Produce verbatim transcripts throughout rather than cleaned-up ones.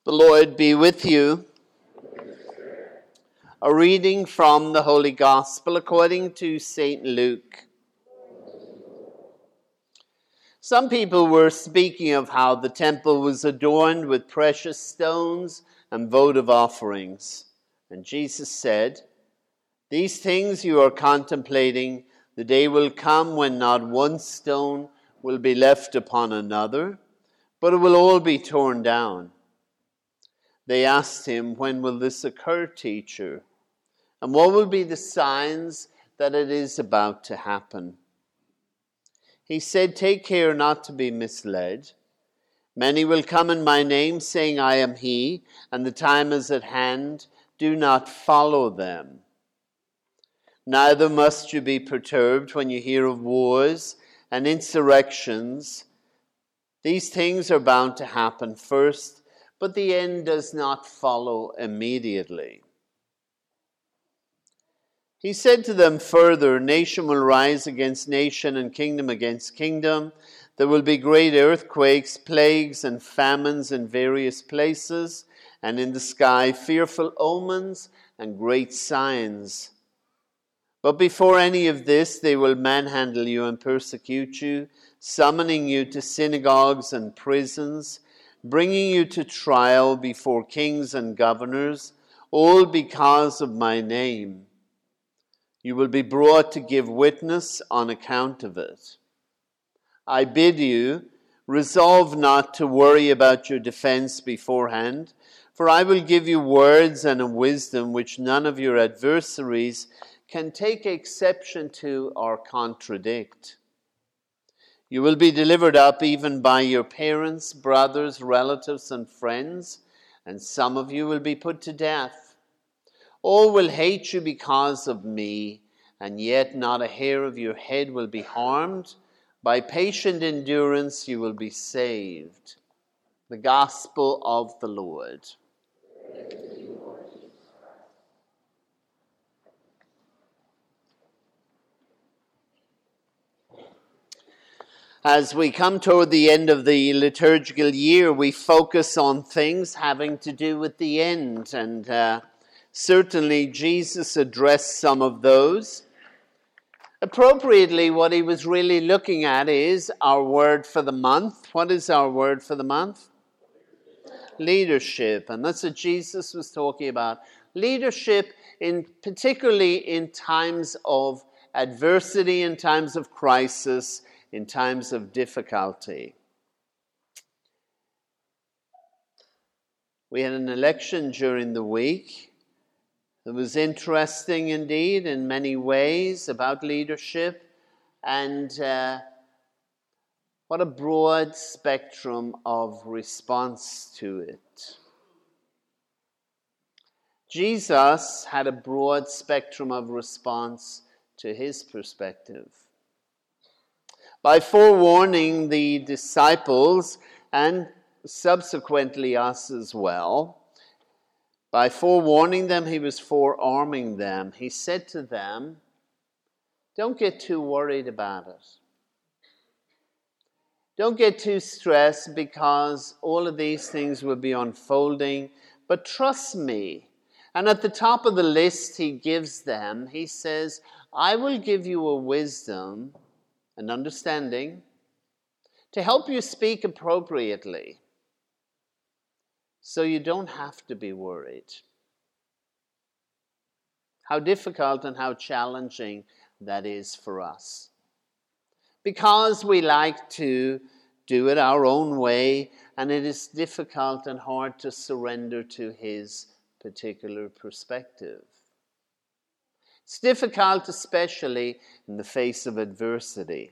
The Lord be with you. A reading from the Holy Gospel according to Saint Luke. Some people were speaking of how the temple was adorned with precious stones and votive offerings. And Jesus said, "These things you are contemplating, the day will come when not one stone will be left upon another, but it will all be torn down." They asked him, "When will this occur, teacher? And what will be the signs that it is about to happen?" He said, "Take care not to be misled. Many will come in my name, saying, 'I am he,' and the time is at hand. Do not follow them. Neither must you be perturbed when you hear of wars and insurrections. These things are bound to happen first, but the end does not follow immediately." He said to them further, "Nation will rise against nation and kingdom against kingdom. There will be great earthquakes, plagues, and famines in various places, and in the sky fearful omens and great signs. But before any of this, they will manhandle you and persecute you, summoning you to synagogues and prisons, bringing you to trial before kings and governors, all because of my name. You will be brought to give witness on account of it. I bid you, resolve not to worry about your defense beforehand, for I will give you words and a wisdom which none of your adversaries can take exception to or contradict. You will be delivered up even by your parents, brothers, relatives, and friends, and some of you will be put to death. All will hate you because of me, and yet not a hair of your head will be harmed. By patient endurance you will be saved." The Gospel of the Lord. As we come toward the end of the liturgical year, we focus on things having to do with the end. And uh, certainly Jesus addressed some of those. Appropriately, what he was really looking at is our word for the month. What is our word for the month? Leadership. And that's what Jesus was talking about. Leadership, in particularly in times of adversity, in times of crisis, in times of difficulty. We had an election during the week. It was interesting indeed in many ways about leadership, and uh, what a broad spectrum of response to it. Jesus had a broad spectrum of response to his perspective. By forewarning the disciples, and subsequently us as well, by forewarning them, he was forearming them. He said to them, don't get too worried about it. Don't get too stressed because all of these things will be unfolding, but trust me. And at the top of the list he gives them, he says, I will give you a wisdom and understanding to help you speak appropriately so you don't have to be worried. How difficult and how challenging that is for us. Because we like to do it our own way, and it is difficult and hard to surrender to his particular perspective. It's difficult, especially in the face of adversity.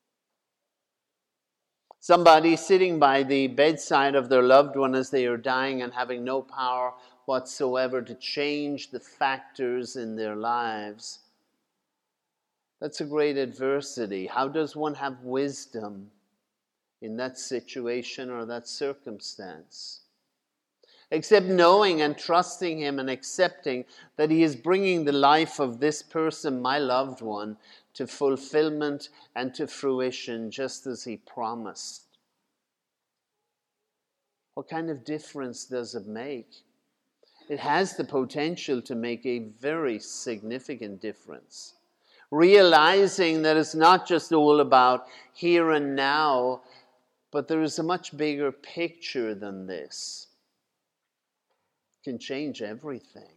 Somebody sitting by the bedside of their loved one as they are dying and having no power whatsoever to change the factors in their lives. That's a great adversity. How does one have wisdom in that situation or that circumstance? Except knowing and trusting him and accepting that he is bringing the life of this person, my loved one, to fulfillment and to fruition just as he promised. What kind of difference does it make? It has the potential to make a very significant difference. Realizing that it's not just all about here and now, but there is a much bigger picture than this. It can change everything.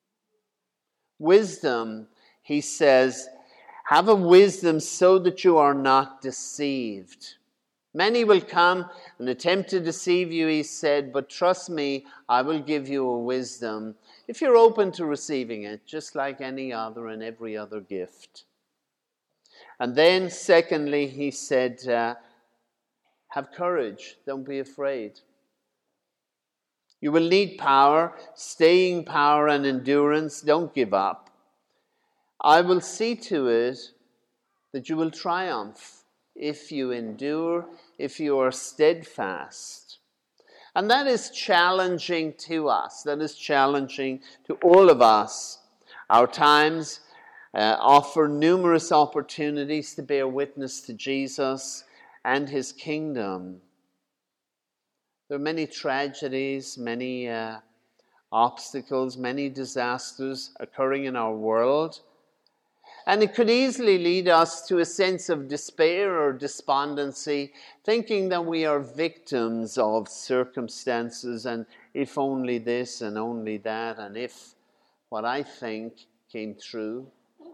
Wisdom, he says, have a wisdom so that you are not deceived. Many will come and attempt to deceive you, he said, but trust me, I will give you a wisdom if you're open to receiving it, just like any other and every other gift. And then, secondly, he said, uh, have courage, don't be afraid. You will need power, staying power and endurance, don't give up. I will see to it that you will triumph if you endure, if you are steadfast. And that is challenging to us. That is challenging to all of us. Our times uh, offer numerous opportunities to bear witness to Jesus and his kingdom. There are many tragedies, many uh, obstacles, many disasters occurring in our world. And it could easily lead us to a sense of despair or despondency, thinking that we are victims of circumstances, and if only this and only that, and if what I think came true.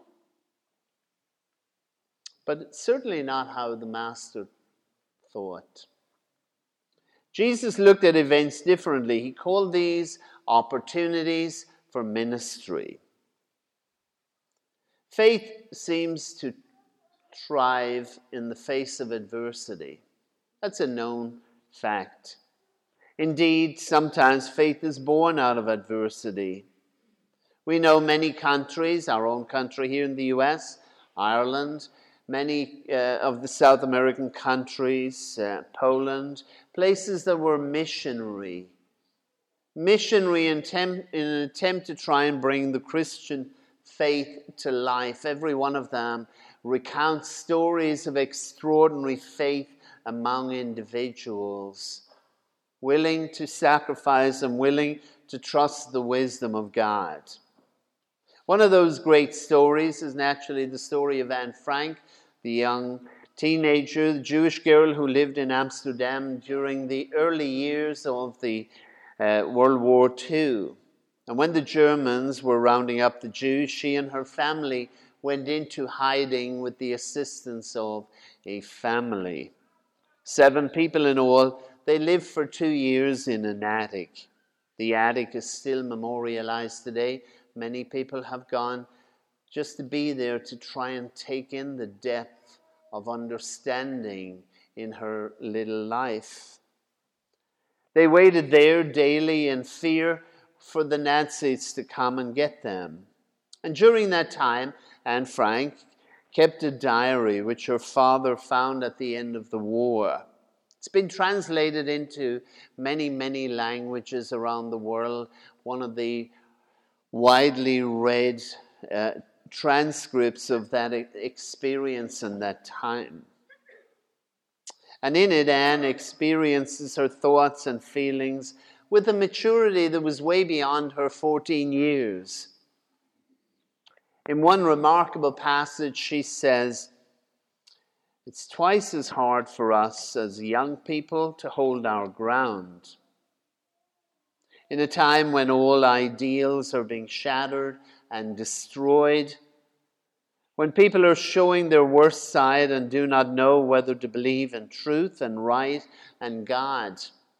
But it's certainly not how the Master thought. Jesus looked at events differently. He called these opportunities for ministry. Faith seems to thrive in the face of adversity. That's a known fact. Indeed, sometimes faith is born out of adversity. We know many countries, our own country here in the U S, Ireland, many uh, of the South American countries, uh, Poland, places that were missionary. Missionary in, tem- in an attempt to try and bring the Christian faith to life. Every one of them recounts stories of extraordinary faith among individuals, willing to sacrifice and willing to trust the wisdom of God. One of those great stories is naturally the story of Anne Frank, the young teenager, the Jewish girl who lived in Amsterdam during the early years of the uh, World War Two. And when the Germans were rounding up the Jews, she and her family went into hiding with the assistance of a family. Seven people in all. They lived for two years in an attic. The attic is still memorialized today. Many people have gone just to be there to try and take in the depth of understanding in her little life. They waited there daily in fear for the Nazis to come and get them. And during that time, Anne Frank kept a diary which her father found at the end of the war. It's been translated into many, many languages around the world. One of the widely read uh, transcripts of that experience and that time. And in it, Anne experiences her thoughts and feelings with a maturity that was way beyond her fourteen years. In one remarkable passage, she says, "It's twice as hard for us as young people to hold our ground. In a time when all ideals are being shattered and destroyed, when people are showing their worst side and do not know whether to believe in truth and right and God,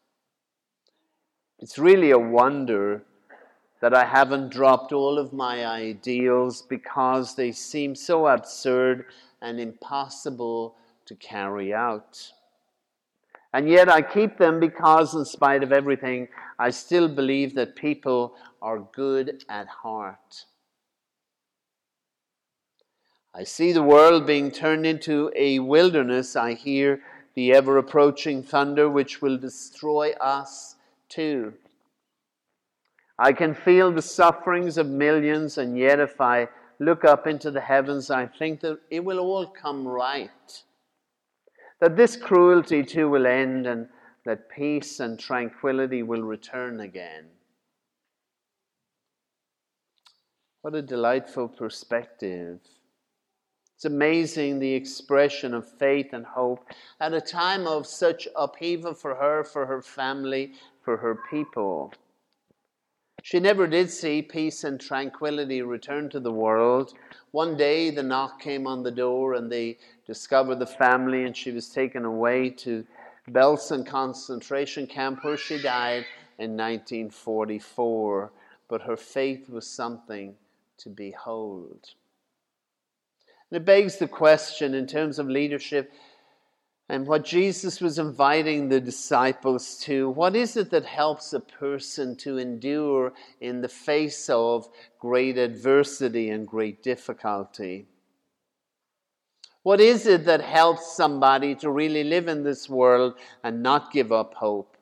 it's really a wonder that I haven't dropped all of my ideals because they seem so absurd and impossible to carry out. And yet I keep them because, in spite of everything, I still believe that people are good at heart. I see the world being turned into a wilderness. I hear the ever-approaching thunder which will destroy us too. I can feel the sufferings of millions, and yet if I look up into the heavens, I think that it will all come right. That this cruelty too will end, and that peace and tranquility will return again. What a delightful perspective. It's amazing the expression of faith and hope at a time of such upheaval for her, for her family, for her people. She never did see peace and tranquility return to the world. One day the knock came on the door and they discovered the family, and she was taken away to Belsen concentration camp where she died in nineteen forty-four. But her faith was something to behold. And it begs the question in terms of leadership and what Jesus was inviting the disciples to. What is it that helps a person to endure in the face of great adversity and great difficulty? What is it that helps somebody to really live in this world and not give up hope?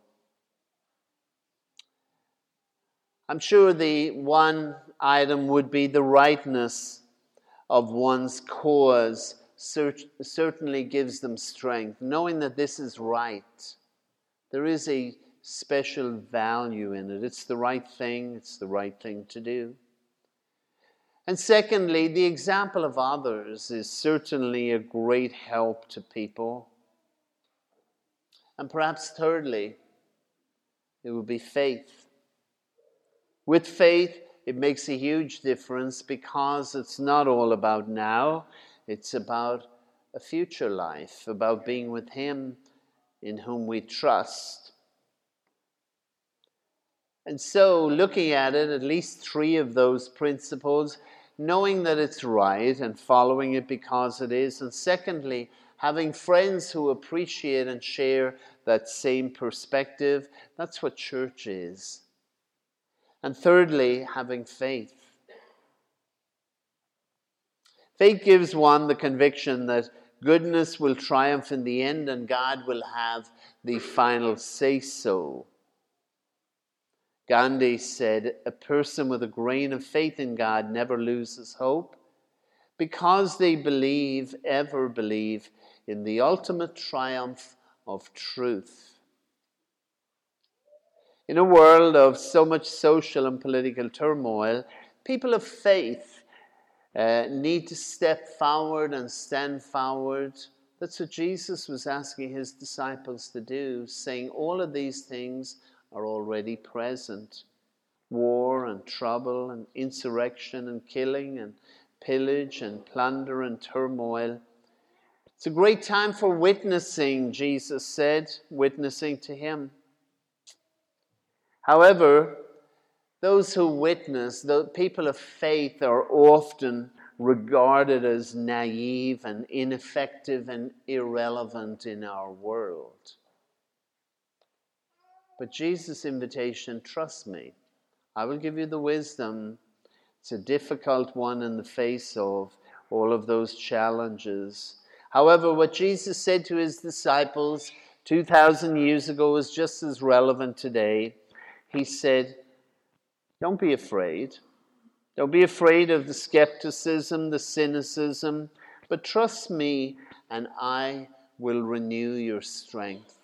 I'm sure the one item would be the rightness of one's cause certainly gives them strength. Knowing that this is right, there is a special value in it. It's the right thing. It's the right thing to do. And secondly, the example of others is certainly a great help to people. And perhaps thirdly, it would be faith. With faith, it makes a huge difference because it's not all about now. It's about a future life, about being with Him in whom we trust. And so, looking at it, at least three of those principles, knowing that it's right and following it because it is. And secondly, having friends who appreciate and share that same perspective. That's what church is. And thirdly, having faith. Faith gives one the conviction that goodness will triumph in the end and God will have the final say-so. Gandhi said, "A person with a grain of faith in God never loses hope because they believe, ever believe, in the ultimate triumph of truth." In a world of so much social and political turmoil, people of faith Uh, need to step forward and stand forward. That's what Jesus was asking his disciples to do, saying all of these things are already present. War and trouble and insurrection and killing and pillage and plunder and turmoil. It's a great time for witnessing, Jesus said, witnessing to him. However, those who witness, the people of faith, are often regarded as naive and ineffective and irrelevant in our world. But Jesus' invitation, trust me, I will give you the wisdom. It's a difficult one in the face of all of those challenges. However, what Jesus said to his disciples two thousand years ago is just as relevant today. He said, don't be afraid. Don't be afraid of the skepticism, the cynicism, but trust me and I will renew your strength.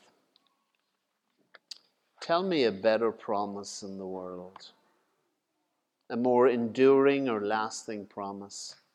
Tell me a better promise in the world, a more enduring or lasting promise.